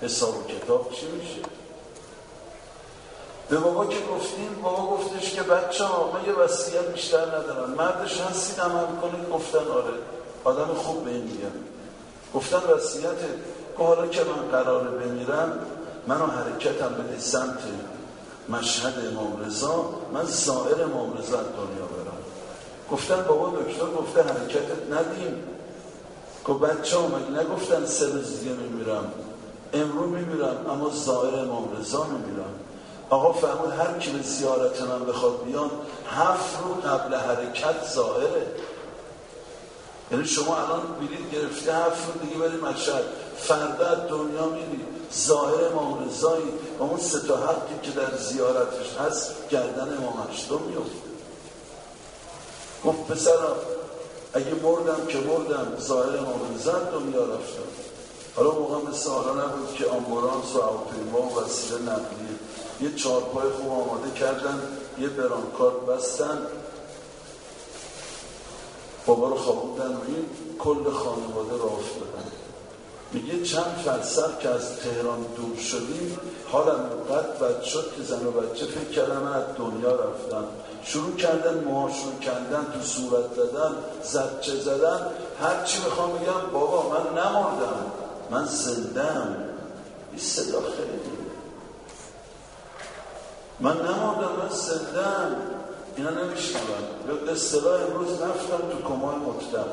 حساب و کتاب چی میشه؟ به بابا که گفتیم، بابا گفتش که بچه ها من یه وصیت بیشتر ندارم، مردش هستید عمل کنید. گفتن آره، آدم خوب به این میگم. گفتن وصیته که حالا که من قراره بمیرم، منو حرکتم بده سمت مشهد امام رضا، من زائر امام رضا دنیا برم. گفتن بابا دکتر گفته حرکتت ندیم. که بچه ها مگه نگفتن 3 روز دیگه میمیرم؟ امروز میمیرم اما زائر امام رضا میمیرم. آقا فرمود هر کی به زیارت من بخواد بیان 7 روز قبل حرکت زائره. یعنی شما الان میرید گرفته 7 روز دیگه برید مشهد، فردا از دنیا میرید زائر امام رضایی و اون 3 تا حقی که در زیارتش هست گردن امام هشتم میفته. گفت پسرم اگه مردم که مردم، زائر امام رضا دنیا رفتم. حالا موقع مثل حالا نبود که آمبولانس و هواپیما و وسیله نقلیه، یه چهارپای خوب آماده کردن، یه برانکارد بستن، بابا رو خوابوندن و این کل خانواده را افتادن. میگه چند فرسخ که از تهران دور شدیم، حالم اینقدر بد شد که زن و بچه فکر کردن من از دنیا رفتم. شروع کردن موهاشون کندن، تو صورت زدن، زجه زدن، هر چی بخوام بگم بابا من نمردم، من زندم. این صدا خیلی من نمردم، من زندم. اینا نمیشنون. یا اصطلاح امروز رفتم تو کمای مطلق.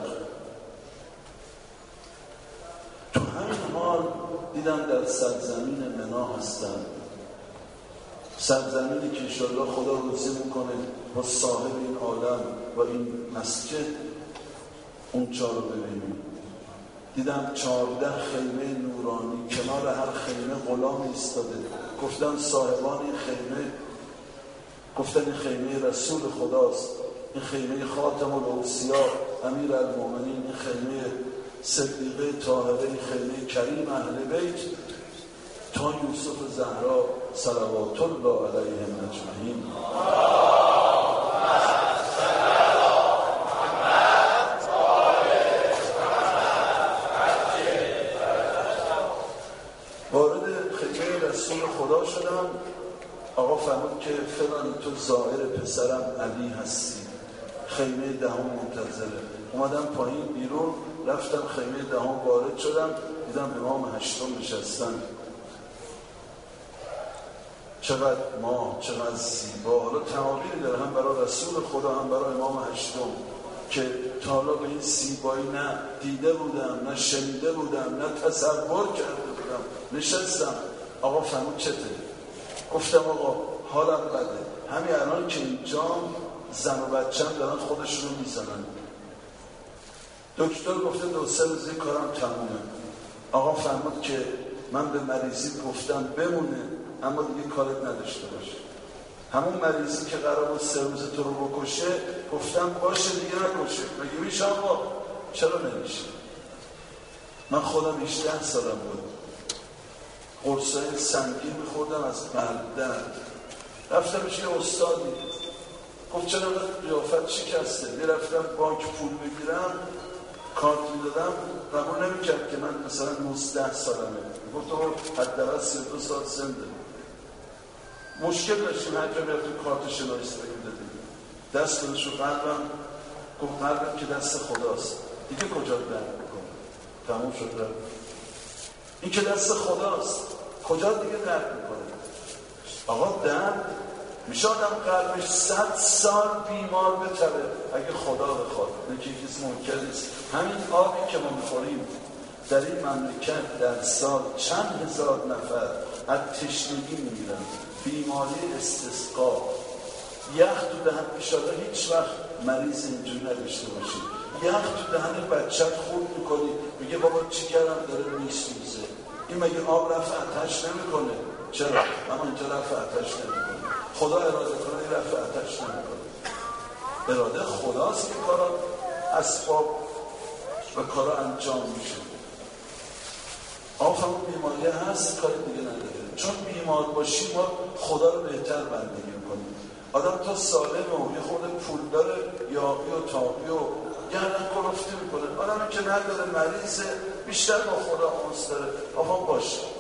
تو همین حال دیدم در سرزمین منا هستم، سرزمینی که انشاءالله خدا روزی میکنه با صاحب این عالم و این مسجد اونجا رو ببینیم. دیدم 14 خیمه نورانی، کنار هر خیمه غلام ایستاده. گفتن صاحبان این خیمه، گفتن این خیمه رسول خداست، این خیمه خاتم الاوصیا امیر المؤمنین، این خیمه صدیقه طاهره، این خیمه کریم اهل بیت تا یوسف زهرا صلوات الله علیهم اجمعین. وارد خیمه رسول خدا شدم. آقا فرمود که فلان تو زائر پسرم علی هستی، خیمه 10 منتظره. اومدم پایین بیرون، رفتم خیمه 10 وارد شدم، دیدم امام هشتم نشستن. چقدر ماه، چقدر زیبا. حالا تعابیری داره هم برای رسول خدا هم برای امام هشتم که تا حالا به این زیبایی نه دیده بودم، نه شنیده بودم، نه تصور کرده بودم. نشستم. آقا فرمود چته؟ گفتم آقا حالم بده، همین الان که اینجا زن و بچه‌م دارن خودشونو میزنن. دکتر گفته 2-3 روز کارم تمومه. آقا فرمود که من به مریضی گفتم بمونه اما دیگه کارت نداشته باشه. همون مریضی که قرار بود 3 روز تو رو بکشه، گفتم باشه دیگه نکشه. مگه میشه آقا؟ چرا نمیشه؟ من خودم 18 سالم بود، قرصای سنگین میخوردم از درد. رفتم پیش یه استادی، گفت چرا قیافت شکسته؟ میرفتم بانک پول بگیرم، کارت میدادم، قبول نمیکرد که من مثلا 19 سالمه. گفت تو حداقل 32 سال سن داری. مشکل داشتیم، هر جا میرفتیم کارت شناسایی میدادیم. دست گذاشت رو قلبم، گفت قلبم که دست خداست، دیگه کجا درد میکنه؟ تموم شد درد. این که دست خداست، کجا دیگه درد میکنه؟ آقا درد میشه آدم قلبش 100 سال بیمار بتره اگه خدا بخواد. نکه کسی ممکن نیست. همین آبی که ما میخوریم در این مملکت در سال چند هزار نفر از تشنگی میمیرن، بیماری استسقا، یخ تو دهن. ایشالا هیچ وقت مریض اینجوری نداشته باشید. یخ تو دهن بچت خورد میکنی، میگه بابا چیکارم داره میسوزه. این مگه آب رفع آتش نمیکنه؟ چرا؟ اما اینجا رفع آتش نمیکنه. خدا اراده کنه رفع آتش نمیکنه. اراده خداست که کارا اسباب و کارا انجام میشه. آخه اون بیماری هست، کاری دیگه نداره. چون بیمار باشی ما خدا رو بهتر بندگی میکنیم. آدم تا سالمه و یه خورده پول داره، یاقی و تاقی و گردن کلفتی میکنه. آدمی که نداره، مریضه، بیشتر با خدا انس داره. آقا باشه،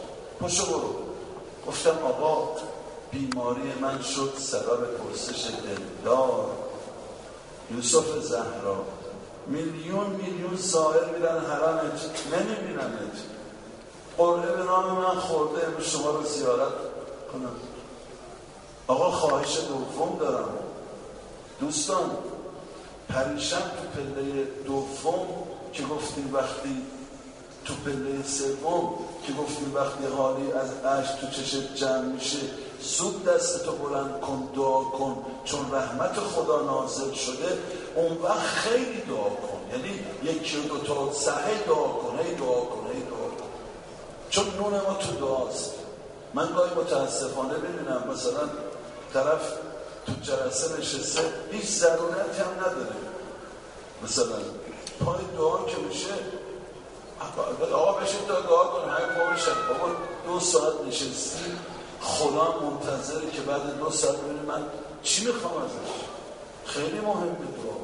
پشو برو. گفتم آقا بیماری من شد سبب پرسش دلدار. یوسف زهرا میلیون سائل میرن حرمت نمیبیننت. قرعه به نام من خورده امروز شما رو زیارت کنم. آقا خواهش دوم دارم دوستان، پریشب تو پله دوم که گفتیم وقتی تو پله سوم که گفتیم وقتی حالی از اشک تو چشت جمع میشه زود دستتو بلند کن دعا کن چون رحمت خدا نازل شده. اون وقت خیلی دعا کن، یعنی یکی و دوتا سهی دعا کن، هی دعا کن، هی دعا کن، چون نون ما تو دعاست. من گاهی متاسفانه ببینم مثلا طرف تو جلسه نشسته هیچ ضرورتی هم نداره، مثلا پای دعا که میشه آقا بشید تا دعا کن، هر پا بشد. بابا 2 ساعت نشستی، خدا منتظره که بعد 2 ساعت ببینی من چی میخوام ازش. خیلی مهمه دعا.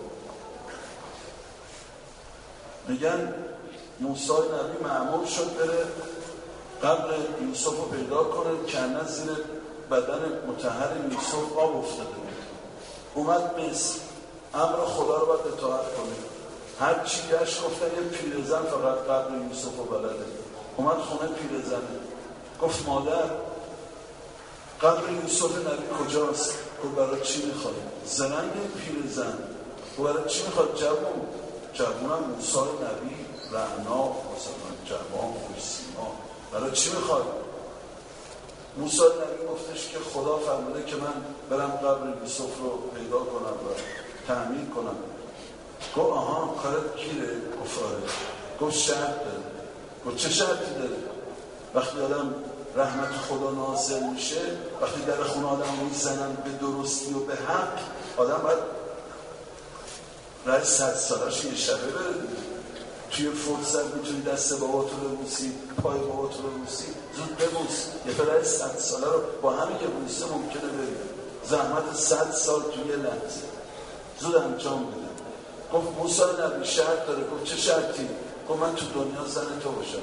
میگن موسی نبی مأمور شد بره قبر یوسف رو پیدا کنه، کنه زیر بدن مطهر یوسف آب افتاده بود. اومد مصر، امر خدا رو باید اطاعت کنه. هر چی گشت گفتن یه پیرزن فقط قبر یوسف رو بلده. اومد خونه پیرزنه، گفت مادر قبر یوسف نبی کجاست؟ گفت برای چی میخوای؟ زننگ پیرزن گفت برای چی میخواد؟ جوونم موسی نبی رعنا مثلا جوان خوشسیما، برای چی میخواد؟ موسی نبی گفتش که خدا فرموده که من برم قبر یوسف رو پیدا کنم و تعمیر کنم. گفت آها کارت گیره؟ گفت آره. گفت شرط داره. گفت چه شرطی داره؟ وقتی آدم رحمت خدا نازل میشه، وقتی در خونه آدم میزنن به درستی و به حق، آدم باید رای 100 سالش یه شبه بره. توی فرصت میتونی دست باباتو ببوسی، پای باباتو ببوسی، زود ببوس. یه فرای 100 ساله رو با همین که بوسه ممکنه بری زحمت 100 سال توی لحظه زود انجام بده. گفت موسی نبی شرط داره. گفت چه شرطی؟ گفت من تو دنیا زن تو باشم.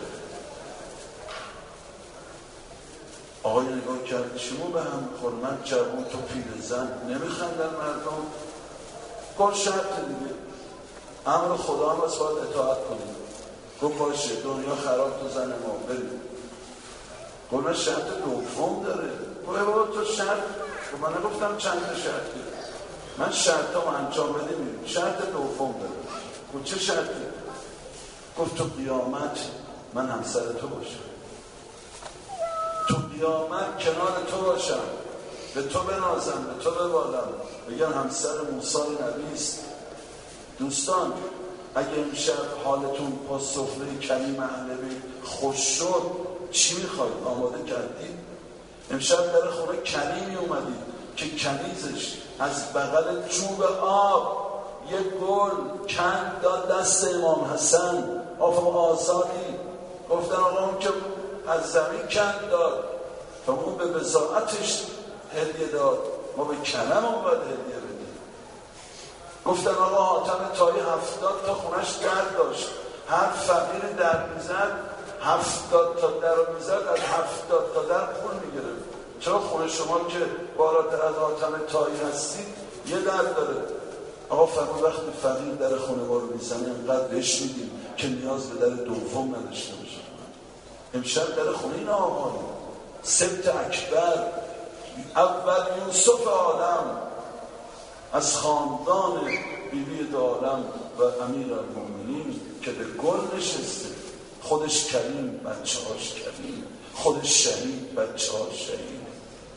آقای نگاه کرد شما به هم خور، من جوان تو پیرزن، نمیخندن مردم؟ گفت شرط دیگه، امر خدا هم از باید اطاعت کنیم. گفت باشه دنیا خراب تو زن ما بریم. گفت من شرط دوم داره. گفت بابا تو شرط؟ گفت من نگفتم چند شرطی، من شرطم انجام بده میریم. شرط دوم داره. گفت چه شرطی؟ گفت تو قیامت من همسر تو باشم، تو قیامت کنار تو باشم، به تو بنازم، به تو ببالم، بگن همسر موسی نبیست. دوستان اگه امشب حالتون با سفره کریم اهل بیت خوش شد، چی میخواید؟ آماده کردید؟ امشب در خونه کلیمی اومدید که کنیزش از بغل چوب آب یک گل کند داد دست امام حسن. آزادی گفتن آقا اون که از زمین کند داد و اون به بضاعتش هدیه داد، ما به کلم اون باید هدیه بدیم. گفتن آقا حاتم طایی 70 تا خونش در داشت، هر فقیر در میزد 70 تا در میزد، از 70 تا در پول میگرفت. چرا خونه شما که بالاتر از حاتم طایی هستید یه در داره؟ آقا فرمان وقتی فقیر در خونه ما رو میزنه اینقدر بهش میدیم که نیاز به در دوم نداشته باشه. امشب در خونه این آقایی سبت اکبر، اول یوسف عالم، از خاندان بیبی دالم و امیر المؤمنین که به گل نشسته، خودش کریم بچه هاش کریم، خودش شهید بچه هاش شهید،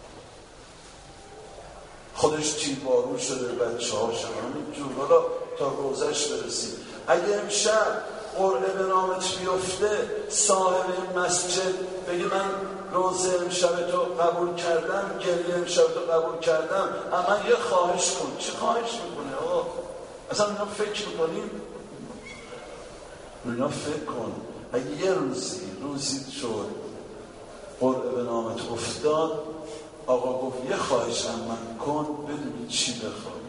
خودش تیربارو شده بچه هاش همینجور. حالا تا روزش برسیم. اگه امشب قرعه به نامت بیفته، صاحب این مسجد بگه من روزه امشب تو قبول کردم، گریه امشب تو قبول کردم، اما یه خواهش کن. چه خواهش میکنه آقا؟ اصلا اینا فکر میکنیم؟ اینا فکر کن اگه یه روزی شد قرعه به نامت افتاد، آقا گفت یه خواهش هم من کن، بدونی چی بخواد؟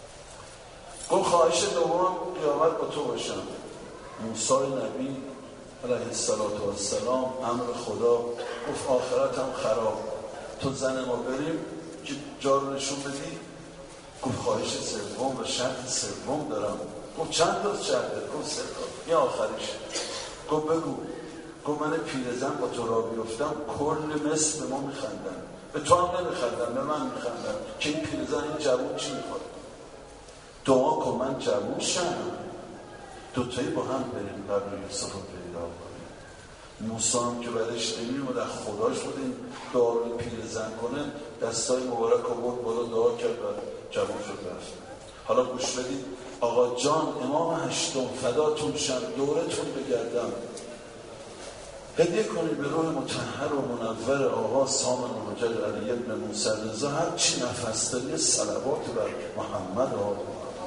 گفت خواهش دوم قیامت با تو باشم. موسی نبی علیه السلام امر خدا گفت آخرت هم خراب، تو زن ما بریم که جا رو نشون بدی. گفت خواهش سوم و شرط سوم دارم. گفت چند تا شرطه؟ گفت 3 تا، این آخریش. گفت بگو. گفت من پیرزن با تو را بیفتم کل مصر به ما میخندن، به تو هم نمیخندن، به من میخندن که این پیرزن این جوون چی میخواد. دعا کن من جوون شم، دوتایی با هم بریم قبر یوسف رو پیدا کنیم. موسی هم که بعدش نمی‌اومد از خداش بود این دعا رو پیرزن کنه، دستای مبارک رو برد بالا دعا کرد و جوون شد رفت. حالا گوش بدید آقا جان امام هشتم فداتون شم، دورتون بگردم، هدیه کنید به روح مطهر و منور آقا سامن مجد علی ابن موسی رضا، هر چی نفس داری صلوات بر محمد آقا.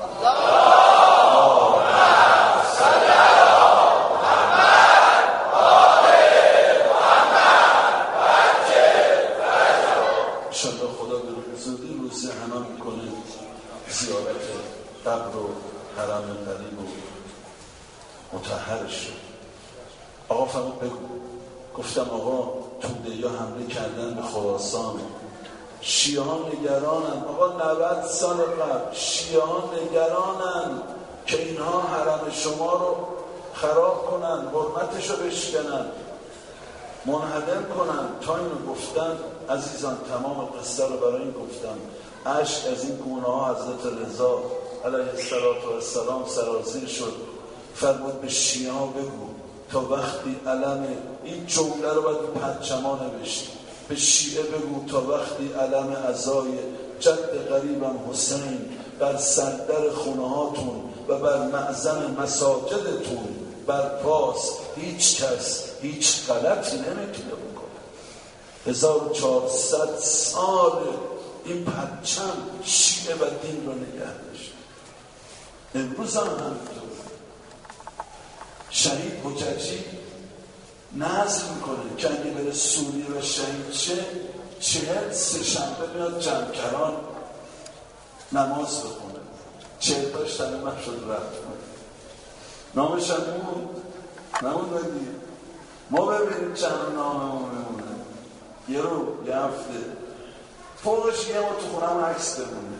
انشاءالله خدا به زودی روزی همه میکنه زیارت قبر و حرم قریب و مطهرش. آقا فرمود بگو. گفتم آقا توده‌ها حمله کردن به خراسان، شیعه ها نگرانن. آقا 90 سال قبل شیعه ها نگرانن که اینها حرم شما رو خراب کنن، حرمتش رو بشکنن، منهدم کنن. تا اینو گفتن عزیزان، تمام قصه رو برای این گفتم. اشک از این گونه ها حضرت رضا علیه السلام سرازیر شد. فرمود به شیعه ها بگو تا وقتی علم این جمله رو باید پرچما نوشت، به شیعه بگو تا وقتی علم عزای جد قریبم حسین بر سردر خونه هاتون و بر معظم مساجدتون برپاست، هیچ کس هیچ غلطی نمیتونه بکنه. 1400 سال این پرچم شیعه و دین رو نگه داشت. امروز هم همینطور. شهید حججی نظر میکنه که اگه بره سوریه و شهید شه 40 سه‌شنبه بیاد جمکران نماز بخونه. 40 تاش تمام شد رفت. نامش هم نموندی. ما ببینیم چند ناممون میمونه، یه رو یه هفته فوقش یه ما تو خونم عکس بمونه.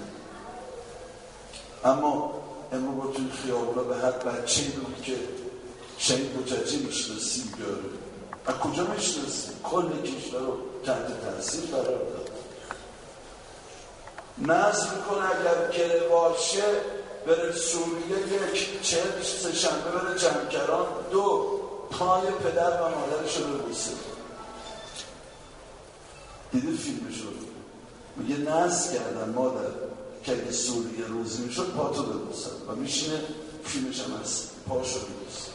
اما امرو با توی خیابونا به هر بچه‌ای بود که شهید حججی میشناسی بیاره. از کجا میشناسی؟ کل کشور رو تحت تاثیر قرار داد. نظر میکنه اگر گره باشه بره سوریه، 1 40 سه‌شنبه بره جمکران، 2 پای پدر و مادرش رو ببوسه. دیدی فیلمش رو؟ میگه نظر کردن مادر که اگه سوریه روزی میشد پاتو ببوسن و میشینه فیلمش هم هست پاشو ببوسه.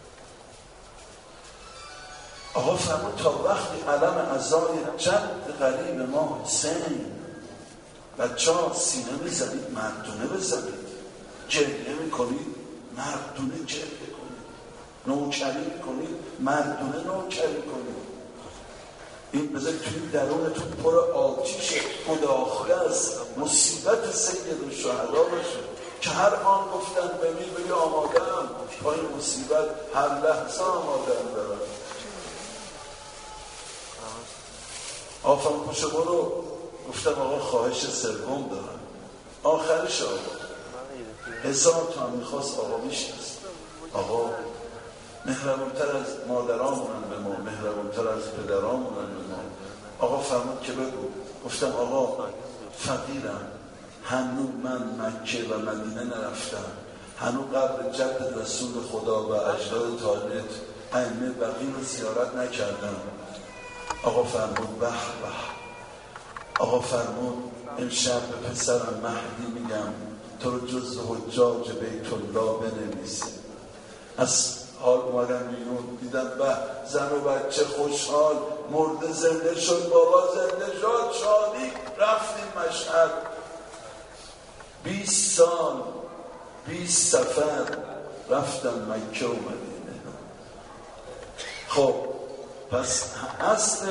آقا فرمود تا وقتی علم عزای جد قریب ما حسین، بچه ها سینه بزنید مردونه بزنید، گریه میکنید مردونه گریه کنید، نوکری میکنید مردونه نوکری کنید. این بذارید توی درونتون پر آتیش مداخله از مصیبت سید الشهدا باشه که هر آن گفتن بگی آمادم با این مصیبت، هر لحظه آمادم دارم. آفرین پوشه برو. گفتم آقا خواهش سوم دارم، آخرش آقا 1000 تا میخواست آقا میشنست. آقا مهربونتر از مادرامونن به ما، مهربونتر از پدرامونن به ما. آقا فرمود که بگو. گفتم آقا فقیرم، هنوز من مکه و مدینه نرفتم، هنوز قبر جد رسول خدا و اجداد طاهرت ائمه بقیه رو زیارت نکردم. آقا فرمود به به. آقا فرمود امشب به پسرم مهدی میگم تو رو جزو حجاج بیت الله بنویسه. از حال اومدم بیرون دیدم به زن و بچه خوشحال، مرده زنده شد، بابا زنده شد، شادی. رفتیم مشهد 20 سال 20 سفر رفتم مکه و مدینه. خب پس اصل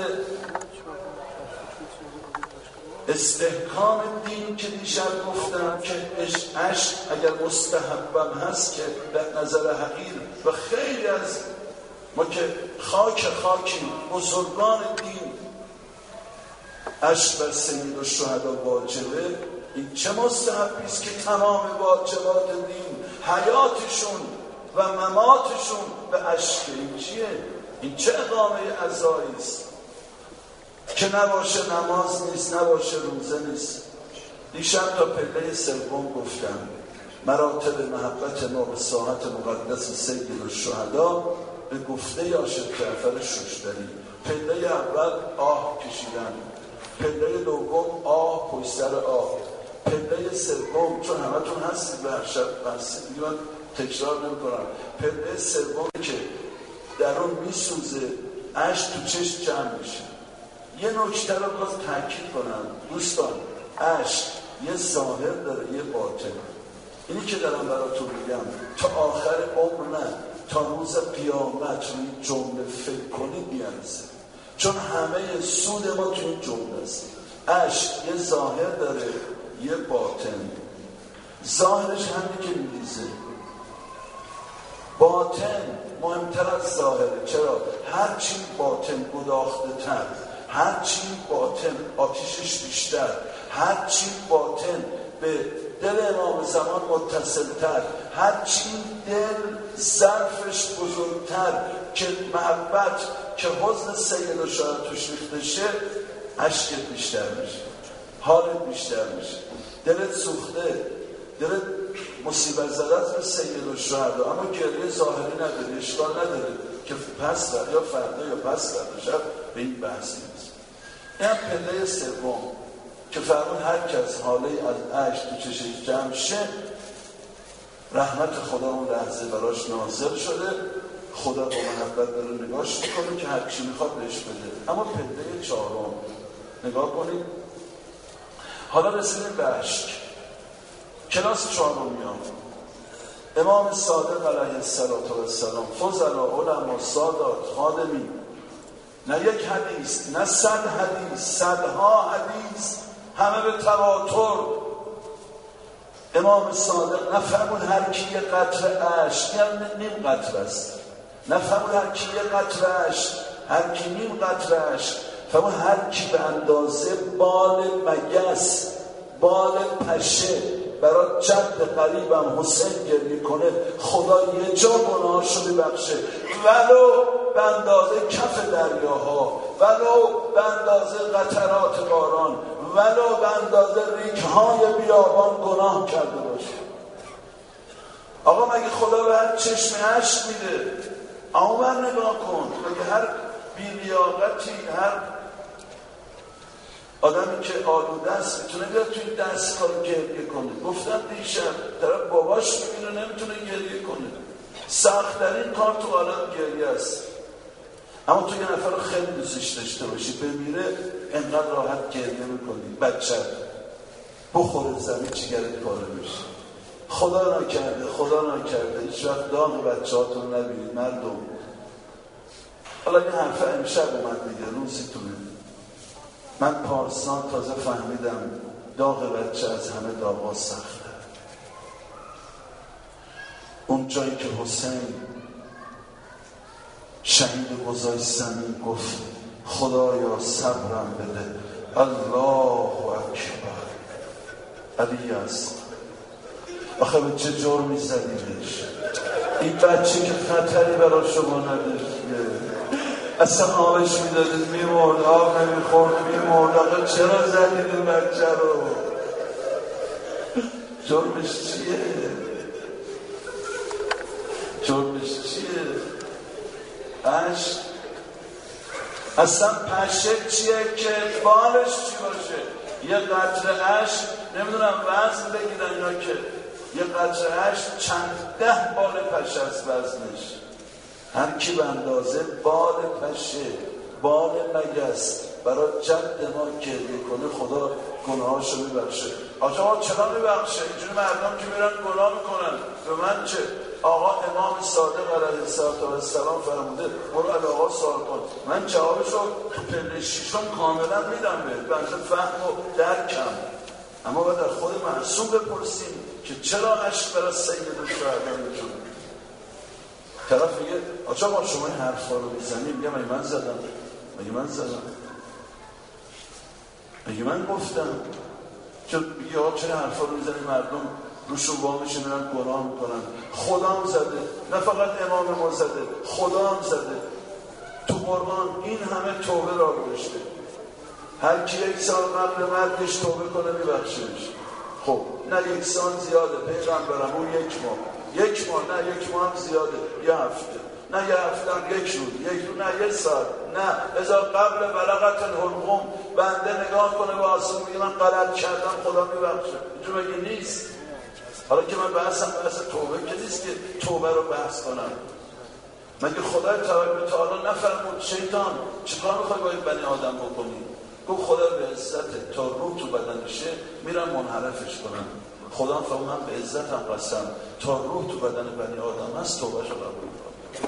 استحکام دین که دیشب گفتم که عشق اگر مستحبم هست که در نظر حقیر و خیلی از ما که خاکی بزرگان دین اشک بر سید الشهدا واجبه. این چه مستحبی است که تمام واجبات دین حیاتشون و مماتشون به اشک. این چیه؟ این چه اقامه عزایی است که نباشه نماز نیست، نباشه روزه نیست. دیشب تا پله سوم گفتم مراتب محبت ما به ساحت مقدس سید الشهدا به گفته عاشق جعفر شوشتری. پله اول آه کشیدن، پله دوم آه پشت سر آه، پله سوم چون همتون هستید به هر شب هستید دیگه من تکرار نمی‌کنم، پله سوم که درون میسوزه اشک تو چشم جمع میشه. یه نکته رو باز تاکید کنم دوستان، اشک یه ظاهر داره یه باطن. اینی که دارم براتون میگم تا آخر عمر نه، تا روز قیامت روی جمله فکر کنید میارزه، چون همه سود ما تو این جمله است. اشک یه ظاهر داره یه باطن. ظاهرش همین که میریزه، باطن مهمتر از ظاهره. چرا؟ هرچی باطن گداخته تر، هرچی باطن آتیشش بیشتر، هرچی باطن به دل امام زمان متصل تر، هرچی دل ظرفش بزرگتر که محبت که حزن سید الشهدا توش ریخته شه، اشکت بیشتر میشه، حالت بیشتر میشه، دلت سوخته، دلت مصیبت زده است به سید الشهدا، اما گریه ظاهری نداره، اشکال نداره که پس فردا یا فردا یا پس فردا شب به این بحثی نیست. این پله سوم که فرمون هر کس حاله از اشک تو چشش جمع شه، رحمت خدا اون لحظه براش نازل شده، خدا با محبت داره نگاش میکنه که هر چی میخواد بهش بده. اما پله چهارم نگاه کنید، حالا رسیدیم به اشک، کلاس چهارم میام. امام صادق علیه السلام، فضلا، علما، سادات، خادمین، نه یک حدیث، نه 100 حدیث، صدها حدیث، همه به تواتر. امام صادق نفهمون هر کی یه قطره اشک یعنی نیم قطره است، نفهمون هر کی یه قطره اشک، هر کی نیم قطره اشک، فهمون هر کی به اندازه بال مگس، بال پشه برای جد قریبم حسین گریه کنه، خدا یه جا گناهاشو میبخشه، ولو به اندازه کف دریاها، ولو به اندازه قطرات باران، ولو به اندازه ریگ‌های بیابان گناه کرده باشه. آقا مگه خدا به هر چشم اشک میده؟ آمر نگاه کن، مگه هر بی‌لیاقتی، هر آدمی که آلوده است میتونه بیاد توی دستگاه گریه کنه؟ گفتم دیشب طرف باباش میبینه نمیتونه گریه کنه، سخت‌ترین کار تو عالم گریه است. اما تو یه نفر رو خیلی دوستش داشته باشی، بمیره انقدر راحت گریه میکنی، بچه بخوره زمین چیگرت پاره میشه. خدا نکرده هیچ وقت داغ بچه هاتون رو نبینید مردم. حالا این حرفه امشب اومد دیگه، روزیتونه. من پارسان تازه فهمیدم داغ بچه از همه داغا سخته. اون جایی که حسین شهید گذاشت زمین گفت خدایا صبرم بده، الله اکبر، علی است. آخه به چه جرمی زدیدش؟ این بچه که خطری برای شما نداشت، اصلا آبش میدادید میمرد، آب نمیخورد میمرد. آقا چرا زدید این بچه رو؟ جرمش چیه؟ جرمش چیه؟ اصلا پشه چیه که بالش چی باشه؟ یه قطره اشک نمیدونم وزن بگیرن یا که یه قطره اشک چند 10 بال پشه از وزنش. هر کی به اندازه بال پشه، بال مگس برای جد ما گریه کنه، خدا گناهاشو میبخشه. آقا چرا میبخشه؟ اینجوری مردم که میرن گناه میکنن، به من چه؟ آقا امام صادق علیه السلام فرموده برو از آقا سوال کن، من جوابشو تو پله شیشم کاملا میدم بهت، بنده فهم و درکم. اما باید در خود معصوم بپرسیم که چرا اشک برای سید الشهدا میکنه. طرف میگه آجا ما شما این حرفا رو میزنیم، میگه من زدم، مگه من گفتم؟ چون میگه آقا چرا حرفا رو میزنیم مردم روشون وامیشه میرن گناه میکنن. خدا هم زده، نه فقط امام ما زده، خدا هم زده. تو قرآن این همه توبه را گذاشته، هر کی 1 سال قبل مرگش توبه کنه میبخشیش. خب نه 1 سال زیاده، پیغمبرم اون 1 ماه، 1 ماه نه 1 ماه هم زیاده، 1 هفته نه 1 هفته هم 1 روز، نه 1 ساعت، نه ازا قبل بلغت الحلقوم بنده نگاه کنه به آسمون میگه من غلط کردم خدا میبخشه. اینجور مگه نیست؟ حالا که من بحث توبه که نیست که توبه رو بحث کنم. مگه خدای تبارک و تعالی نفرمود شیطان چیکار میخوای با این بنی آدم بکنی؟ گفت خدا به عزت تا روح تو بدنشه میرم منحرفش کنم. خدا فرمود من به عزتم قسم تا روح تو بدن بنی آدم هست توبهش رو قبول کنم.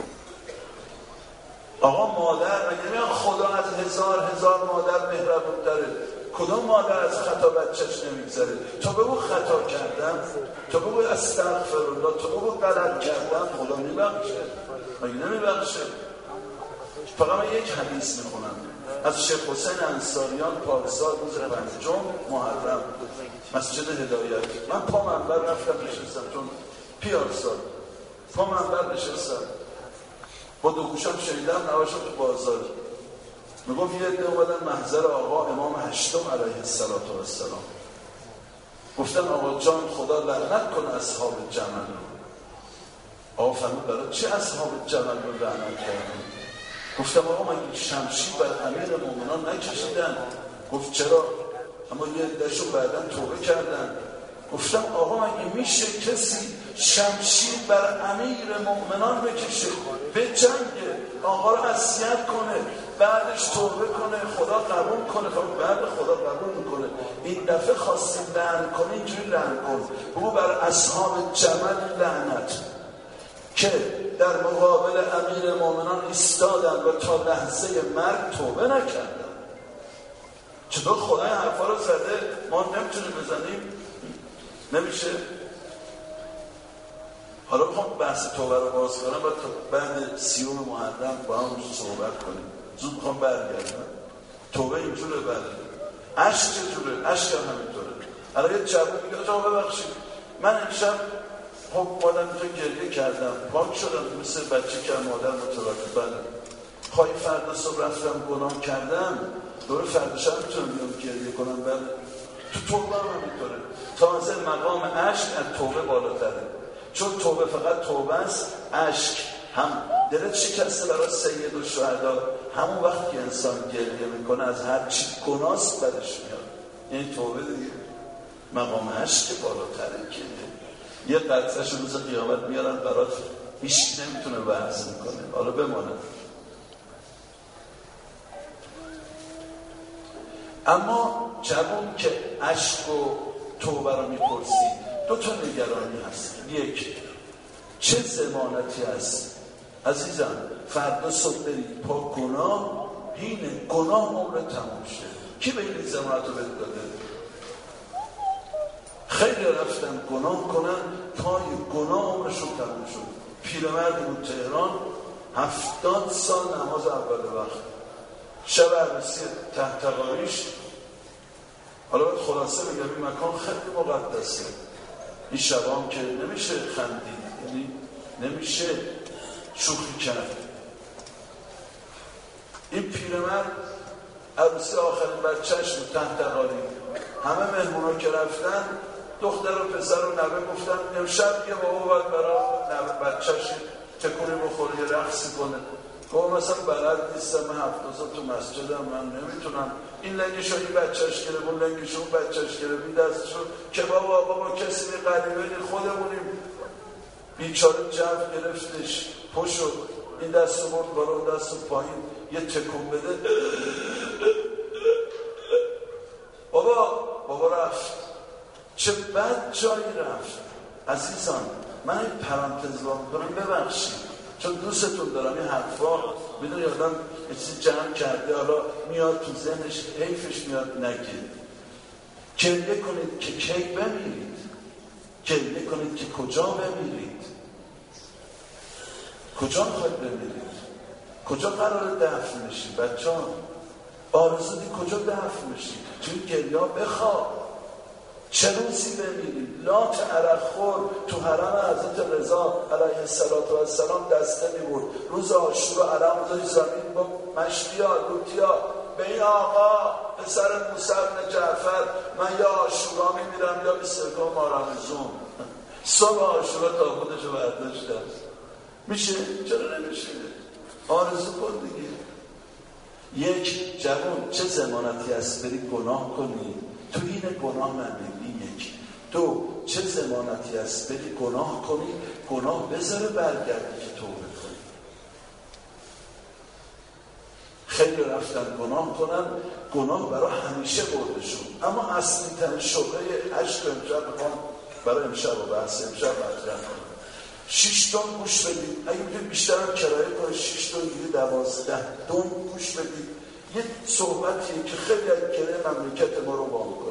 آقا مادر مگه میگن خدا از هزار مادر مهربون تره؟ کدام مادر از خطا بچه‌ش نمیگذره؟ تو بگو خطا کردم، تو بگو استغفرالله، تو بگو غلط کردم، خدا میبخشه؟ مگه نمیبخشه؟ فقط من یک حدیث میخونم از شیخ حسین انصاریان پارسال روز 5 محرم مسجد هدایت. من پا منبر رفتم نشستم، چون پیارسال پا منبر نشستم با دو گوشم شنیدم نواشم تو بازار میگفت یه عده اومدن محضر آقا امام هشتم علیه السلام. گفتن آقا جان خدا لعنت کنه اصحاب جمل. آقا فرمود برای چه اصحاب جمل رو لعنت کردن؟ گفتم آقا من شمشیر بر امیر مومنان نکشیدن. گفت چرا؟ اما یه عده‌شون بعداً توبه کردن. گفتم آقا مگه میشه کسی شمشیر بر امیر مومنان بکشه، به جنگ آقا رو اذیت کنه، بعدش توبه کنه، خدا قبول کنه؟ بعد خدا قبول میکنه. این دفعه خواستیم لعن کنه، اینجوری لعن کن، بگو بر اصحاب جمل لعنت که در مقابل امیر مومنان ایستادن و تا لحظه مرگ توبه نکردن. چطور خدا این حرفا رو زده ما نمیتونیم بزنیم؟ نمیشه. حالا بخوام بحث توبه رو باز کنم و بعد 30 محرم با هم صحبت کنیم. زود بخوام برگردم. توبه اینجوره، بله. عشق چجوره؟ عشق هم همینطوره. الان یه جواب میگه آقا ببخشید من امشب خب مادم اینجا گریه کردم، پاک شدم مثل بچه که مادر متوقف، بله. خواهی فردا صبح رفتم گناه کردم، دوره فردا شب میتونم بیام گریه کنم، بله. تو توبه هم همینطوره. تازه مقام عشق از توبه بالاتره، چون توبه فقط توبه است، عشق هم دلت شکسته برای سید الشهدا، همون وقت که انسان گریه میکنه از هر چی گناست بدش میاد، یعنی توبه دیگه. مقام عشق بالاتره که یه قطعش روز قیامت میارن برات، هیچ نمیتونه بحث میکنه. حالا بمانه. اما جوون که عشق و توبه رو میپرسی، 2 تا نگرانی هست. یک، چه ضمانتی هست عزیزم فردا صبح بری پا گناه، هین گناه عمر تموم شه؟ کی به این ضمانت رو بهت داده؟ خیلی رفتن گناه کنن، پای گناه عمرشون تموم شد. پیرمرد بود تهران، 70 سال نماز اول وقت، شب عروسی تحتقاریش. حالا باید خلاصه بگم این مکان خیلی مقدسه. این شبام که نمیشه خندید، یعنی نمیشه شوخی کرد. این پیرمرد عروسی آخرین بچهش بود تحتقاری. همه مهمونا که رفتن دختر و پسر و نوه گفتن امشب یه بابا باید برای بچهش تکونی بخوره، یه رقصی کنه. گفت مثلا بلد نیستم، من 70 سال تو مسجدم، من نمیتونم. این لنگشو این بچهش گرفت، اون لنگشو اون بچهش گرفت، این دستشو که بابا کسی به غریبه خودمونیم. بیچاره جو گرفتش، پشو این دستو برد بالا اون دستو پایین، یه تکون بده، بابا رفت. چه بد جایی رفت. عزیزان من این پرانتز رو میکنم، ببخشید چون دوستتون دارم. این حرفا میدونی آدم یه چیزی جمع کرده، حالا میاد تو ذهنش، حیفش میاد نگید. گریه کنید که کی بمیرید، گریه کنید که کجا بمیرید. کجا میخواید بمیرید؟ کجا قراره دفن بشید؟ بچه‌ها آرزو دی کجا دفن بشید؟ توی گریا بخواب. چه روزی بمیرید؟ لات عرقخور تو حرم حضرت رضا علیه السلام دسته میبرد، روز عاشورا علم بذاری زمین با مشتیا لوتیا به این آقا پسر موسی بن جعفر من یا عاشورا میمیرم یا 22 ماه رمضان. صبح عاشورا تابوتشو برداشتن. میشه؟ چرا نمیشه؟ آرزو کن دیگه. یک جوان چه ضمانتی هست بری گناه کنی؟ تو این گناه نمیدی. یک. دو، چه ضمانتی هست بری گناه کنی، گناه بذاره برگردی که توبه کنی. خیلی رفتن گناه کنن، گناه برای همیشه برده شد. اما اصلی ترین شبهه عشق امشب بخوام برای امشب و بحث امشب مطرح کنم. 6 تن گوش بدید. اگه بودید بیشتر هم کرایه کنید 6 تن دیگه 12 تن گوش بدید. یه صحبتیه که خیلی از گره مملکت ما رو با میکنه.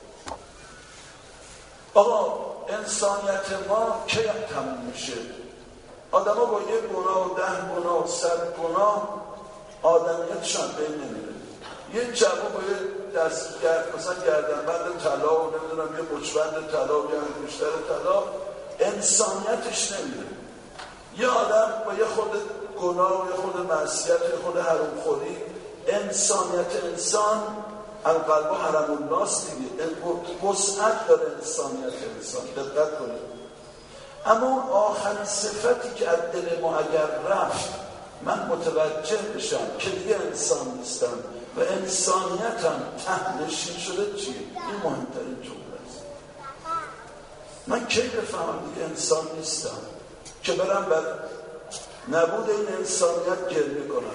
آقا انسانیت ما کی تموم میشه؟ آدم ها با یه گناه و 10 گناه و 100 گناه آدمیتشان بین نمیره. یه جواب با یه دستگرد مثلا گردنبند طلا و نمیدونم یه مچبند طلا و یه انگشتر طلا انسانیتش نمیره. یه آدم با یه خود گناه و یه خود معصیت و یه خود حرامخوری انسانیت انسان القلب و حرم الناس دیگه وسعت داره انسانیت انسان. دقت کنید. اما اون آخرین صفتی که از دل ما اگر رفت من متوجه بشم که دیگه انسان نیستم و انسانیتم ته‌نشین شده چیه؟ این مهمترین جمله است. من کی بفهمم دیگه انسان نیستم که برم بر نبود این انسانیت گریه کنم؟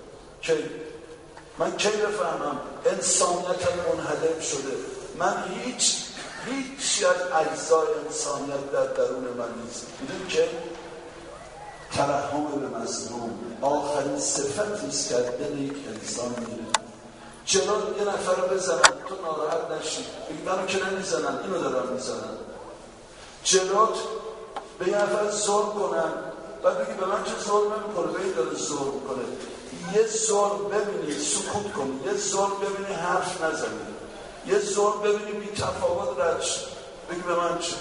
من کی بفهمم انسانیتم منهدم شده؟ من هیچی از اجزای انسانیت در درون من نیست. میدونی که ترحم به مظلوم آخرین صفتی است که دل یک انسان میره. چرا یه نفر رو بزنن تو ناراحت نشی، بگی منو که نمیزنن اینو دارن میزنن. چرا به یه نفر ظلم کنن بعد بگی به من چه ظلم نمیکنه، به این داره ظلم کنه. یه ظلم ببینی سکوت کنی، یه ظلم ببینی حرف نزنی، یه ظلم ببینی بی تفاوت رد شد بگی به من چه.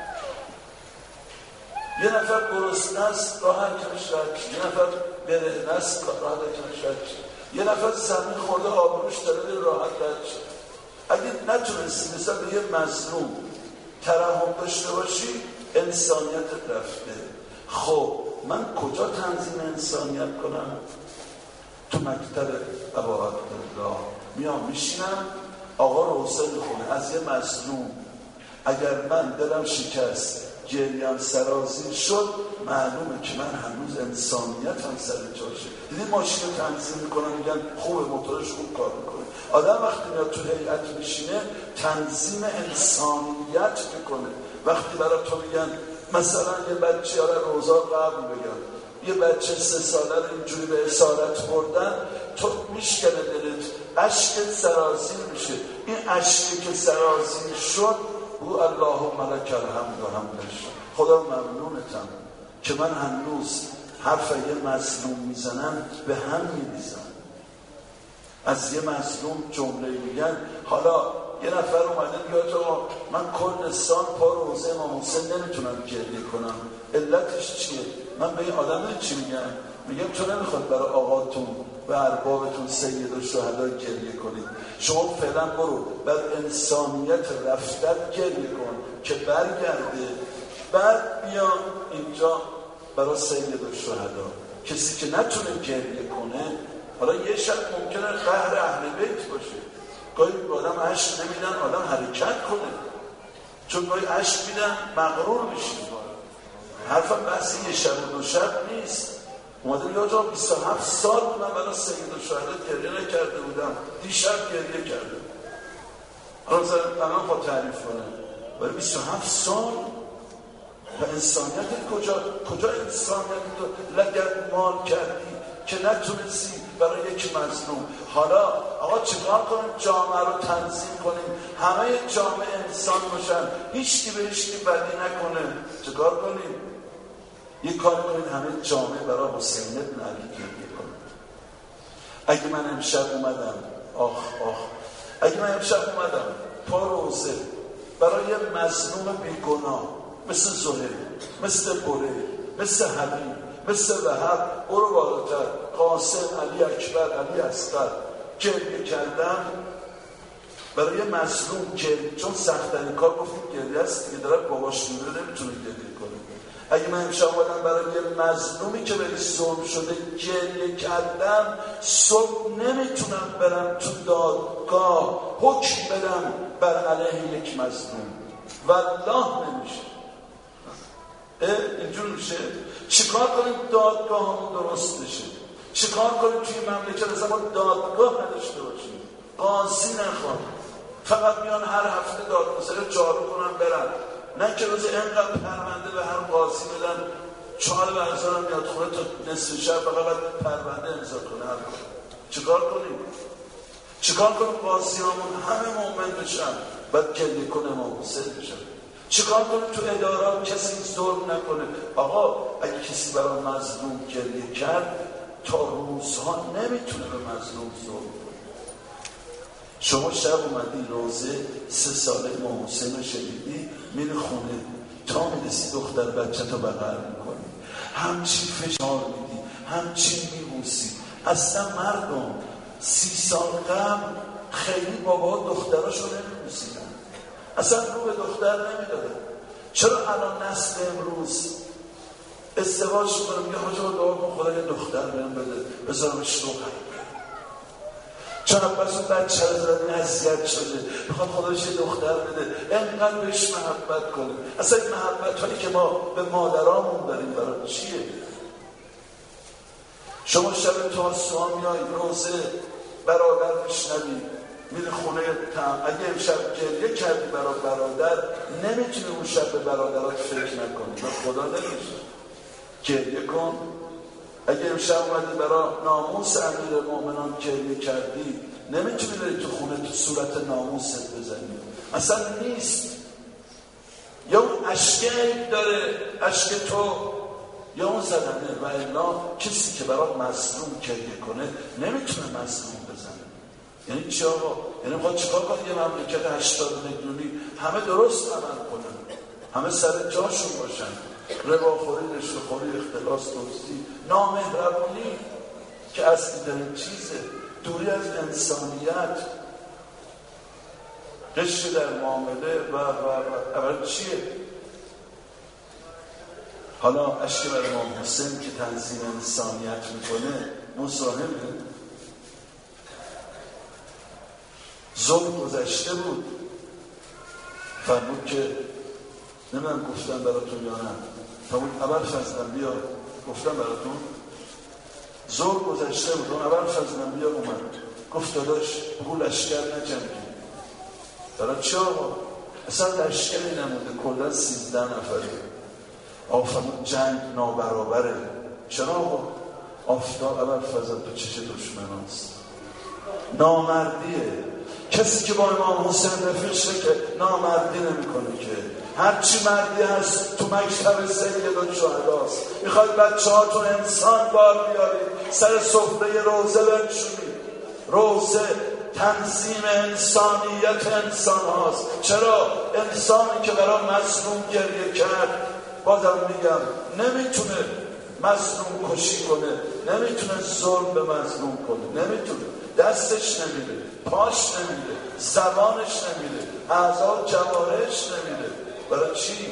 یه نفر گرسنه است راحت کنش رد شد، یه نفر برهنه است راحت کنش رد شد، یه نفر زمین خورده آبروش داره راحت رد شد. اگه نتونستی مثلا به یه مظلوم ترحم داشته باشی انسانیت رفته. خب من کجا تنظیم انسانیت کنم؟ تو مکتب ابا عبدالله میام میشینم آقا رو حسین خونه از یه مظلوم اگر من دلم شکست گریم سرازیر شد معلومه که من هنوز انسانیت هم سر جاشه. دیدی ماشین رو تنظیم میکنن میگن خوبه موتورش خوب کار میکنه. آدم وقتی میاد تو هیئت میشینه تنظیم انسانیت میکنه. وقتی برای تو میگن مثلا یه بچه رو روزا قبل بگم یه بچه 3 ساله رو اینجوری به اسارت بردن تو میشکنه دلت، اشکت سرازیر میشه. این اشکی که سرازیر شد او اللهم لک الحمد و حمدش. خدا ممنونتم که من هنوز حرف یه مظلوم میزنم به هم میریزم. از یه مظلوم جمله میگن. حالا یه نفر اومده میگه آقا من کردستان پا روزه امام حسین نمیتونم گریه کنم، علتش چیه؟ من به این آدم چی میگم تو نمیخواد برای آقاتون و اربابتون سید الشهدا گریه کنید، شما فعلا برو بر انسانیت رفتت گریه کن که برگرده، بعد بیا اینجا برای سید الشهدا. کسی که نتونه گریه کنه، حالا یه شب ممکنه قهر اهل بیت باشه، گاهی به آدم عشق نمیدن آدم حرکت کنه، چون گاهی عشق میدن مغرور میشین. حرفم بحثی یه شب و 2 شب نیست. اومده یا جا 27 سال من برای سید الشهدا گریه نکرده بودم، دیشب گریه کرده. حالا الان با تعریف کنه برای 27 سال و انسانیت کجا انسانیت تو لگد مال کردی که نتونستی برای یک مظلوم. حالا آقا چیکار کنیم؟ جامعه رو تنظیم کنیم، همه جامعه انسان باشن، هیچکی به هیچکی بدی نکنه. چیکار کنیم؟ یه کار کنید همه جامعه برای حسین بن علی گریه کنه. اگه من امشب اومدم اگه من امشب اومدم پا روزه برای یه مظلوم بیگناه مثل زهیر، مثل بره، مثل حبیب، مثل وهب، برو بالاتر، قاسم، علی اکبر، علی اصغر گریه کردم برای مظلوم گریه، چون سخت‌ترین کار گفتیم گریه است دیگه، داره باباش میره نمیتونه گریه کنه. اگه من امشب اومدم برای یه مظلومی که بهش ظلم شده گریه کردم، صبح نمیتونم برم تو دادگاه حکم بدم بر علیه یک مظلوم، والله نمیشه. اینجور میشه. چیکار کنیم دادگاه همون درست بشه؟ چیکار کنیم توی مملکت از ما دادگاه نداشته باشیم، قاضی نخواد، فقط میان هر هفته دادگستری جارو کنن برن، نه که روز اینقدر پرونده به هر قاضی بدن 4 برزارم میاد خونه تا نصف شب فقط پرونده امضا کنه. چیکار کنیم؟ چیکار کنیم قاضی همون همه مؤمن بشن بعد گریه کنه امام حسین بشن؟ چیکار کنیم تو ادارات کسی ظلم نکنه؟ آقا اگه کسی برای مظلوم گریه کرد تا روزها نمیتونه به مظلوم ظلم کنه. شما شب اومدی روزه 3 ساله امام حسین رو شنیدی، میری خونه تا میرسی دختر بچه تا بغل میکنی، همچین فشار میدی، همچین میبوسی. اصلا مردم 30 سال قبل خیلی بابا دختراشو نمیبوسیدن، اصلا رو به دختر نمیدادن. چرا الان نسل امروز ازدواج کنه میگه حاجه با دعا کن خدا یه دختر بهم بده بذارمش رو چون بس اون بچه رو زدن اذیت شده میخواد خداش یه دختر بده، انقدر بهش محبت کنه. اصلا این محبت هایی که ما به مادرامون داریم برای چیه؟ شما شب تاسوعا میای روزه برادر میشنوی میری خونه اگه امشب گریه کردی برای برادر نمیتونی اون شب به برادرات فکر نکنی، به خدا نمیشه. گریه کن. اگه امشب اومدی برای ناموس امیر مومنان گریه کردی نمیتونی بری تو خونه تو صورت ناموست بزنی، اصلا نیست. یا اون اشک داره، اشک تو، یا اون زدنه. و الا کسی که برای مظلوم گریه کنه نمیتونه مظلوم بزنه. یعنی چی آقا؟ یعنی میخواد چیکار کنه یه مملکت 80 میلیونی همه درست عمل کنن، همه سر جاشون باشن، رباخوری، رشوه‌خوری، اختلاس، دزدی، نامهربانی که اصلی ترین چیزه، دوری از انسانیت، غش در معامله و اول چیه؟ حالا اشک بر امام حسین که تنظیم انسانیت میکنه مزاحمه. ظلم گذشته بود، فرمود که نمیدونم گفتم براتون یا نه، فرمود اول فضلم بیا، گفتم براتون ظلم گذشته بود، اون اول فضلم بیا اومد گفت داداش بگو لشکر نجنگی. برای چه آقا؟ اصلا لشکری نموده، کلا 13 نفره. آقا فرمود جنگ نابرابره. چرا آقا؟ آفتاب اول فضل تو چش دشمن هست، نامردیه. کسی که با امام حسین رفیق شه که نامردی نمیکنه که، هرچی مردی هست تو مکتب سید الشهداست. میخواید بچه هاتون انسان بار بیارید، سر سفره روزه بنشونید. روزه تنظیم انسانیت انسان هاست. چرا؟ انسانی که برای مظلوم گریه کرد، بازم میگم نمیتونه مظلوم کشی کنه، نمیتونه ظلم به مظلوم کنه، نمیتونه، دستش نمیده، پاش نمیده، زبانش نمیده، اعضا جوارحش نمیده. برای چی؟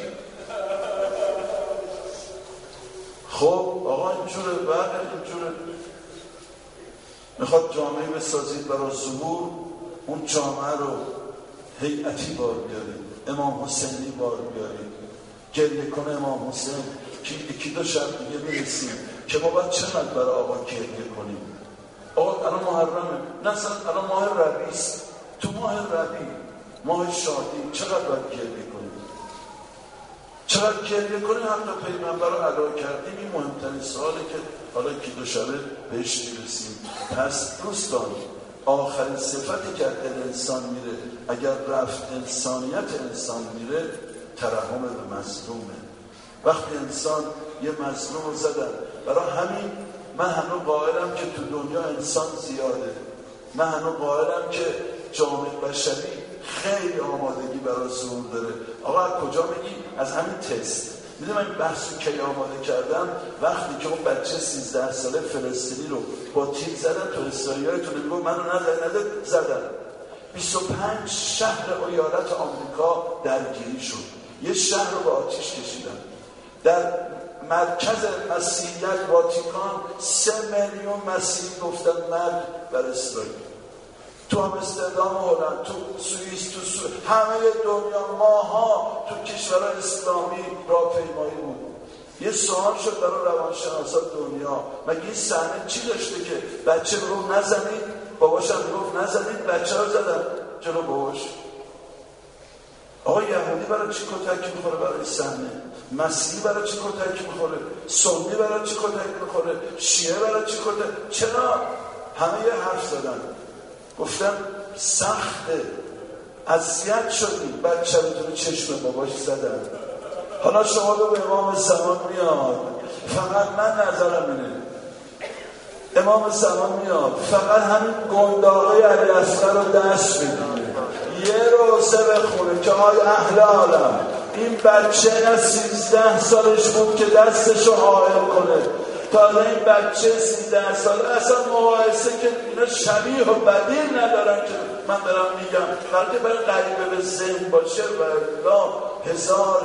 خب آقا اینجوره، بعد اینجوره میخواد جامعه بسازید برای ظهور، اون جامعه رو هیئتی بار بیارید، امام حسینی بار بیارید، گریه کنه امام حسین که یکی دو شب دیگه میرسیم که ما باید چقدر برای آقا گریه کنیم. آقا الان محرمه، نه اصلا الان ماه ربیع است، تو ماه ربیع، ماه شادی، چقدر باید گریه کنیم؟ چقدر گریه کنیم؟ حتی پیغمبر رو ادا کردیم. این مهمترین سواله که حالا یکی دو شبه بهش میرسیم. پس دوستان آخرین صفتی که انسان میره، اگر رفت انسانیت انسان میره، ترحم به مظلومه. وقتی انسان یه مظلوم رو زدن. برای همین من هنوز قائلم که تو دنیا انسان زیاده، من هنوز قائلم که جامعه بشری خیلی آمادگی برای ظهور داره. آقا از کجا میگی؟ از همین تست. میدونم این بحثی که آماده کردم وقتی که اون بچه 13 ساله فلسطینی رو با تیر زدن تو اسرائیلی‌هایتون میگو منو نده زدن. 25 شهر ایالت آمریکا درگیری شد، یه شهر رو به آتیش کشیدن. در مرکز مسیحیت واتیکان 3 میلیون مسیحی گفتن مرگ بر اسرائیل. تو آمستردام هلند، تو سوئیس، همه دنیا ماها تو کشورهای اسلامی راهپیمایی بود. یه سوال شد برای روانشناسا دنیا، مگه این صحنه چی داشته که بچه رو نزنید؟ باباش هم گفت نزنید، بچه رو زدن جلو باباش. آقا یهودی برای چی کتک میخوره برای صحنه؟ مسیحی برای چی کتک میخوره؟ سنی برای چی کتک میخوره؟ شیعه برای چی کتک؟ چرا؟ همه یه حرف زدن، گفتن سخته، اذیت شدی، بچه رو تو چشم باباش زدن. حالا شما رو به امام زمان میاد، فقط من نظرم اینه، امام زمان میاد فقط همین گنداقه علی اصغر رو دست بگیره، یه روزه بخونه که آی اهل عالم این بچه نه 13 سالش بود که دستشو حائل کنه، تا این بچه 13 ساله اصلا مقایسه که اینا شبیه و بدیل ندارن که من دارم میگم، بلکه برای غریبه به ذهن باشه و الا هزار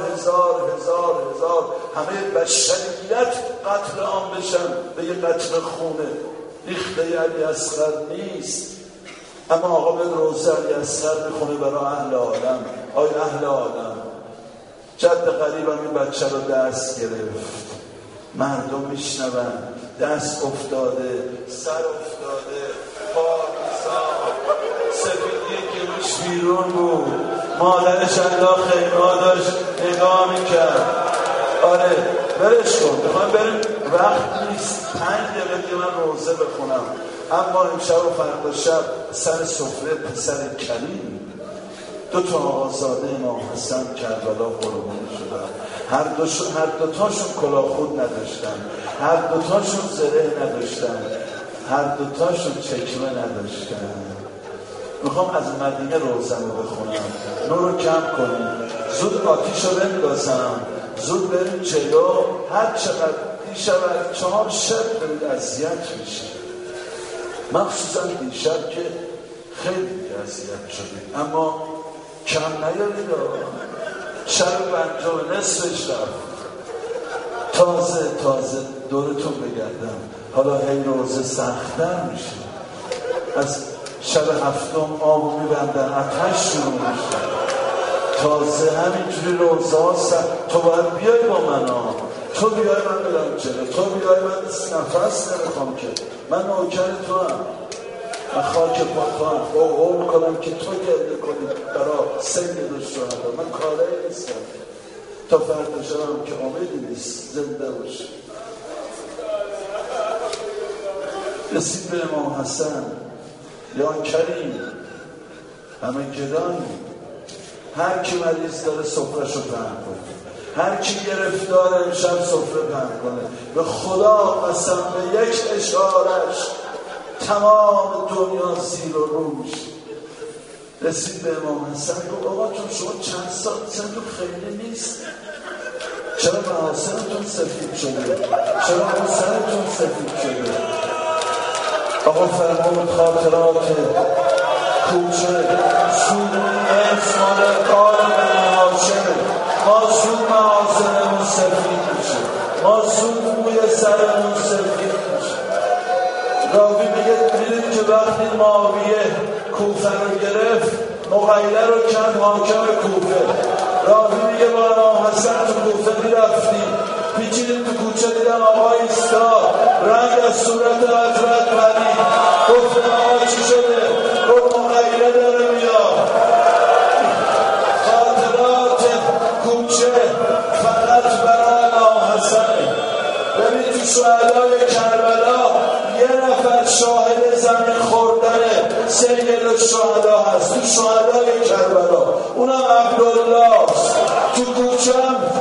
همه بشریت قتل عام بشن به یه قتل خونه. ریخته علی اصغر نیست، اما آقا به روزه علی اصغر میخونه برای اهل عالم. آی اهل عالم، جد قریبم این بچه رو دست گرفت، مردم میشنون، دست افتاده، سر افتاده، پا میزان، سفیدی که روش بیرون بود، مادرش انداخت خیمه داشت نگاه میکرد. آره برش کن، میخوایم بریم، وقت نیست، 5 دقیقه که من روزه بخونم. اما امشب و فردا شب سر سفره پسر کریم 2 آقازاده امام حسن کربلا قربانی شدن. هر دوتاشون کلاه خود نداشتن، هر دوتاشون زره نداشتن، هر دوتاشون چکمه نداشتن. میخوام از مدینه روزم رو بخونم، نور رو کم کنیم، زود آتیش رو بندازم، زود بریم جلو. هر چقدر دیشب 4 شب برید اذیت میشه، مخصوصا دیشب که خیلی اذیت شدید، اما کم نیارید. شب 5 نصفش رفت، تازه دورتون بگردم. حالا هی روزه سخت‌تر میشه، از شب 7 آب میبندن، آتش شروع میشه، تازه همینجوری روزه ها تو باید بیای با من ها، تو بیای من برم جلو، تو بیای من نفس نمیخوام که من نوکر تو هم، من خاک پا تو هم قول کنم که تو گرده کنی برای سید الشهدا. من کاره نیستم، تا فردا شبم که امیدی نیست، زنده باشه. رسید به امام حسن، یا کریم همه گدایی، هر کی مریض داره سفره‌شو پهن کنه، هر کی گرفتار امشب سفره پهن کنه. به خدا قسم به یک اشارش تمام دنیا زیر و رو میشه. رسید به امام حسن، گفت آقا چون شما چند سال سنتون خیلی نیست، چرا محاسنتون سفید شده، چرا حسنتون سفید شده؟ آقا فرمود خاطرات کوچه سود اسمان کار من هاشمه، ما سود محاسنمون سفید میشه، ما سود موی سرمون سفید میشه. راوی میگه که وقتی معاویه کوفه رو گرفت، مغیله رو کند حاکم کوفه. راوی میگه با امام حسن تو کوفه میرفتیم، پیچیدیم تو کوچه، دیدم آقا ایستا، رنگ از صورت حضرت پرید. گفتم آقا چی شده؟ گفت مغیله داره میاد. خاطرات کوچه فقط برای امام حسنه. ببین تو شهدای کربلا یه نفر شاهد زمین خوردن سید الشهدا هست، تو شهدای کربلا، اونم عبدالله است. تو کوچم بابا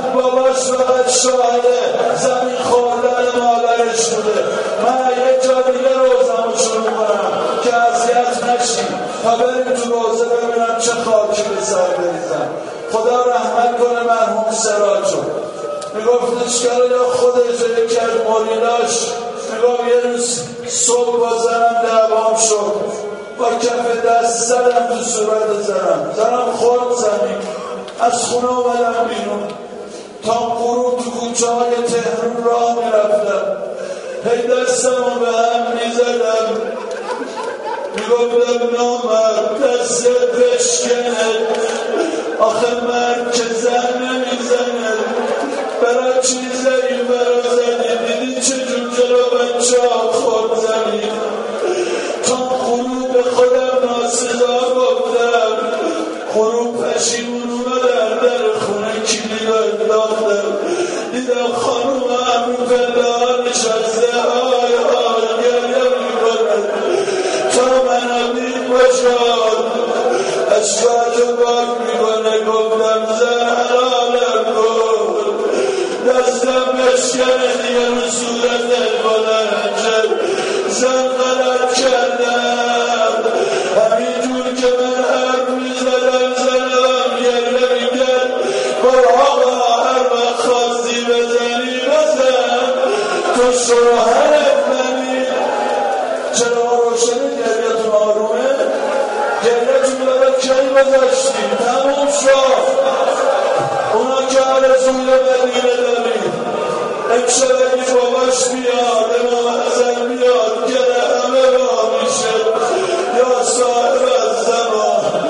باباش فقط شاهده زمین خوردن مادرش بوده. من یک جا دیگه روزمو شروع کنم که اذیت نشیم تا بریم تو روزه ببینم چه خاکی به سر بریزم. خدا رحمت کنه مرحوم سراجو. میگفت اشکال یا خودش یکی از مریداش میگفت یه روز صبح با زنم دعوام شد، با کف دست زدم تو صورت زنم خورد زمین. از خونه اومدم بیرون تا غروب تو کوچه های تهران راه میرفتم، هی دستمو به هم میزدم میگفتم نامرد دست بشکنه، آخه مرد که زن نمیزنه، برای چی زنی برا زنی، دیدی چجور جلو بچه ها خود زنی. تا غروب به خودم ناسزا گفتم، غروب پشیمون اومدم در خونه کلی رو انداختم، دیدم خانوم هم رو پله ها نشسته های گریه میکنه تا منم دید باشد اشکاتو باک میکنه. گفتم زن حلالم کن دستم بشکنه دیگه رو صورتت بلند شد. زن غلط کردم همینجور که من حرف میزدم زنم گریه میکرد. آقا هر وقت خواستی بزنی بزن، تو شوهرت نمی. چرا روشنی گریهتون آرومه؟ گریهتون داره کی بذاشتیم تموم شد. اونا که عرضوی مدینه داریم امشه بگی باباش بیاد امام حسن بیاد گره همه با میشه یا صاحب از زمان.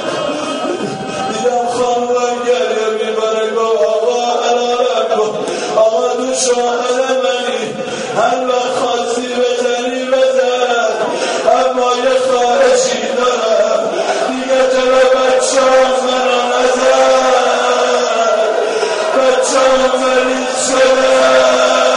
دیدم خانوان گریه میبره گو آقا حلالم کن، آقا تو شاهد منی، هر وقت خواستی بزنی بزن، اما یه خواهشی دارم دیگه جلو بچه ها منو نزن، بچه ها مریض شدن،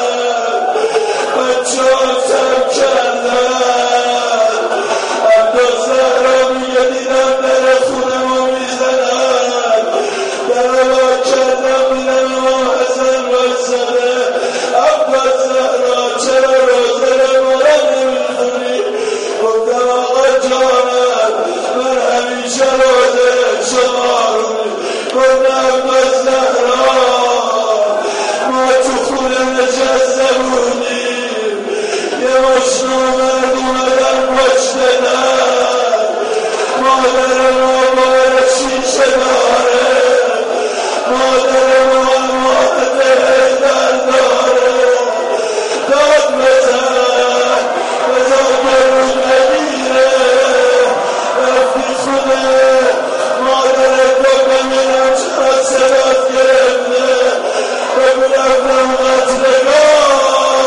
بچه ها سر کردن. عبدالزهرا میگه دیدم در خونه ما میزنن، در با کردم میدم امام حسن بایستده. عبدالزهرا چرا روزه مورد نمیخونی؟ گفتم آقا جانم من همیشه روزه شما رو گفتم عبدالزهرا ما تو خونه نشسته بودیم یه مشنو مرد اومدن پشت در، مادر ما باید شیشه داره، مادر ما مادر در داره، داد بزن برون نگیره. رفتی خونه مادرت رو ببینم چرا صدات گرفته، بگو رفتم قتلگاه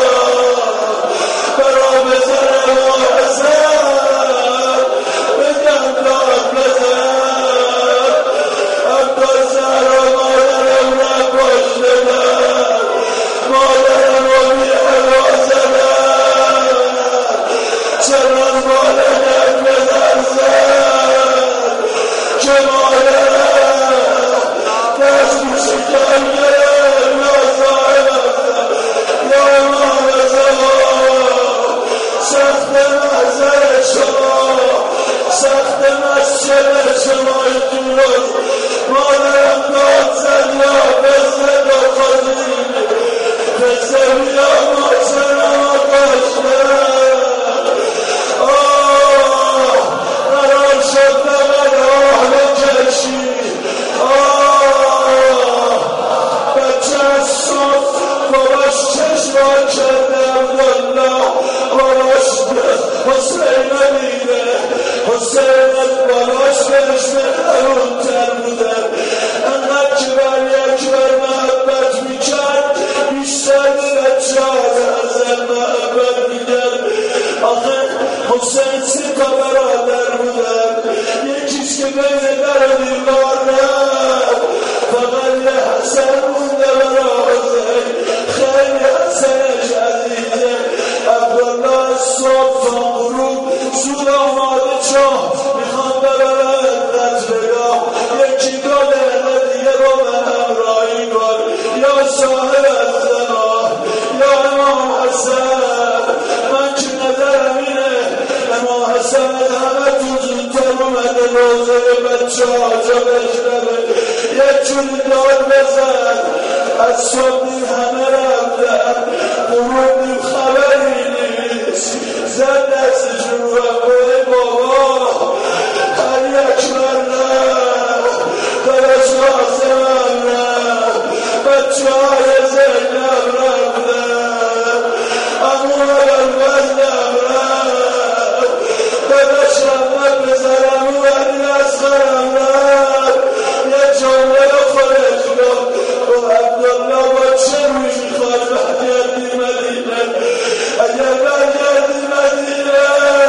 برا بزن امام حسن بگم داد بزن. عبدالزهرا مادرم را کشتدن، مادرم رو بی حلا زدن، چرا مادرم بزن که مادرم دست موسیقی گرم یا صاحب یا امام زمان. سخت محضر شما سخت مسجد شما ایتون مادرم داد زد یا بزد و خودیم بزد یا ماسنم و کشتن. قرار شد نمد آهل کشی، بچه از صبح باباش چشمان کرده عبدالله باباش حسین نیده، حسین باباش بهش مهرونتر بودن، انقدر که بر اکبر محبت میکرد بیشتر به بچه از محبت میکرد. آخه حسین 3 تا برادر بودن، یکیش که بین در و دیوار رفت فقط یه حسن مونده برا حسین، خیلی حسنش عزیزه. عبدالله صبح تا غروب زود آماده چاه میخوام ببرن قتلگاه، یکی 2 دقیقه دیگه رو به همراهی کن. جنازه بچه ها جا بشنبه یک جوری داد بزن از صبحی همه رفتن قرونیم خبری نیست زن دستشون رو بای بابا هر یک من رفت درش آسمان رفت بچه های زینب رفتن امون الوزنم رفت درش رحمت بزنم و علی اصغرم رفت یه جمله خودش گفت و عبدالله با چه روی میخواد برگردی مدینه اگر برگردی مدینه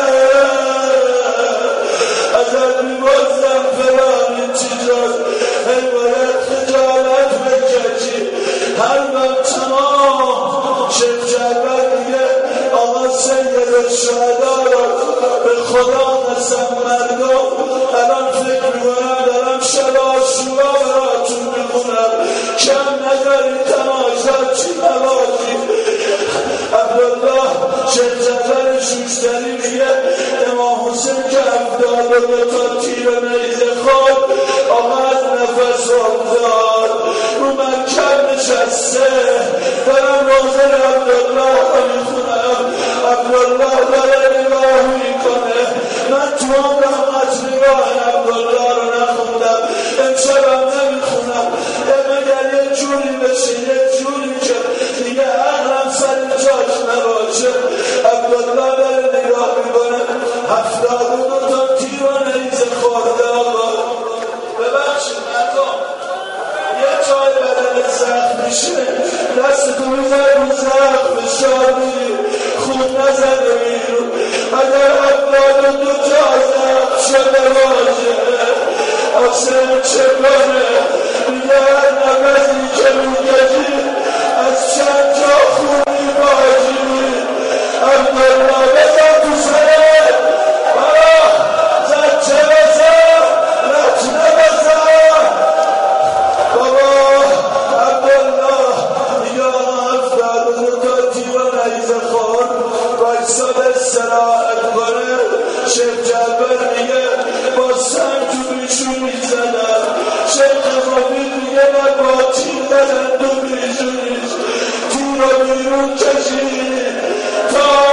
ازت میبازم فلان این چی جاست ای باید خجالت بکشی هر من تمام شیخ جعبر میگه آقا سید الشهدا را به خدا قسم مردم الان فکر میکنم دارم شب عاشورا براتون میخونم کم نداری تماشا چی نباشی عبدالله شیخ جعفر شوشتری میگه امام حسین که 72 تا تیر نیزه خورد آقا از نفس افتاد رو مرکب نشسته دارم روزه عبدالله رو میخونم عبدالله داره نگاه میکنه من تو عمرم از نگاه عبدالله رو نخوندم امشبم نمیخونم مگر یه جوری بشه یه جوری که دیگه عقلم سر جاش نباشه عبدالله داره نگاه میکنه 72 تا تیر و نیزه خورده آقا ببخشید مردم یه جای بدن زخم میشه دستتو میزنه رو زخم شادی خون نزده بیرون اگر 72 جا زخم شده باشه آسم چه کنه میگه هر نفسی که میکشی از چند جا خونی باشی عبدالله بزن تو سره زد چه بزن لطنه بزن بابا عبدالله میگه آقا 72 تا تیر و نیزه خورد وایساد استراحت کنه شیخ جعفر میگه با سنگ تو بیشون میزنم شیخ خفید میگه من با تیر زدن تو بیشونیش تیر رو بیرون کشید تا